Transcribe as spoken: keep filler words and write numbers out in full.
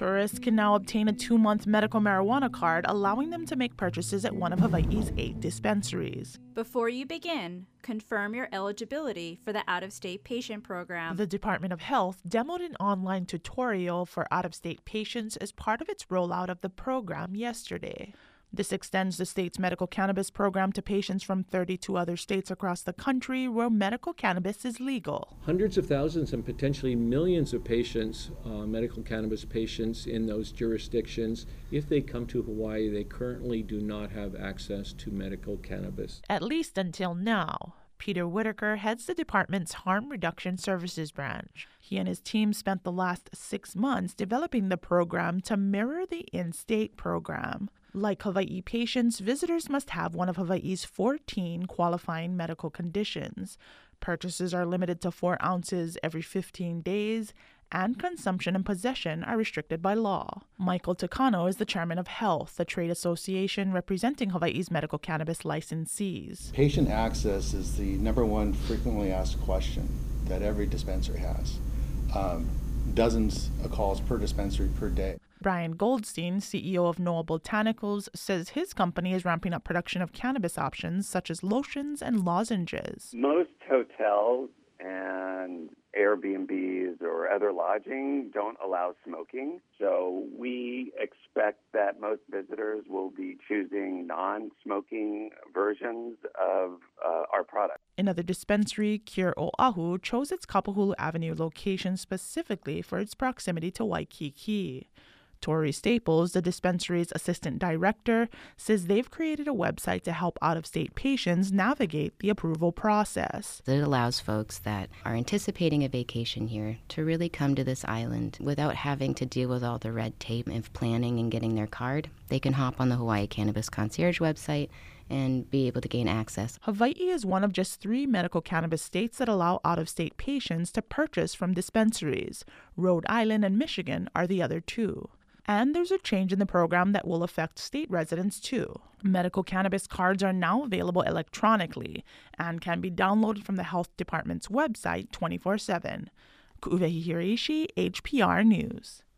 Tourists can now obtain a two-month medical marijuana card, allowing them to make purchases at one of Hawaii's eight dispensaries. Before you begin, confirm your eligibility for the out-of-state patient program. The Department of Health demoed an online tutorial for out-of-state patients as part of its rollout of the program yesterday. This extends the state's medical cannabis program to patients from thirty-two other states across the country where medical cannabis is legal. Hundreds of thousands and potentially millions of patients, uh, medical cannabis patients in those jurisdictions, if they come to Hawaii, they currently do not have access to medical cannabis. At least until now. Peter Whitaker heads the department's Harm Reduction Services branch. He and his team spent the last six months developing the program to mirror the in-state program. Like Hawaii patients, visitors must have one of Hawaii's fourteen qualifying medical conditions. Purchases are limited to four ounces every fifteen days, and consumption and possession are restricted by law. Michael Takano is the chairman of Health, a trade association representing Hawaii's medical cannabis licensees. Patient access is the number one frequently asked question that every dispensary has. Um, dozens of calls per dispensary per day. Brian Goldstein, C E O of Noah Botanicals, says his company is ramping up production of cannabis options such as lotions and lozenges. Most hotels and Airbnbs or other lodging don't allow smoking, so we expect that most visitors will be choosing non-smoking versions of uh, our product. Another dispensary, Cure Oahu, chose its Kapahulu Avenue location specifically for its proximity to Waikiki. Tori Staples, the dispensary's assistant director, says they've created a website to help out-of-state patients navigate the approval process. It allows folks that are anticipating a vacation here to really come to this island without having to deal with all the red tape of planning and getting their card. They can hop on the Hawaii Cannabis Concierge website and be able to gain access. Hawaii is one of just three medical cannabis states that allow out-of-state patients to purchase from dispensaries. Rhode Island and Michigan are the other two. And there's a change in the program that will affect state residents, too. Medical cannabis cards are now available electronically and can be downloaded from the health department's website twenty-four seven. Ku'uwehi Hiraishi, H P R News.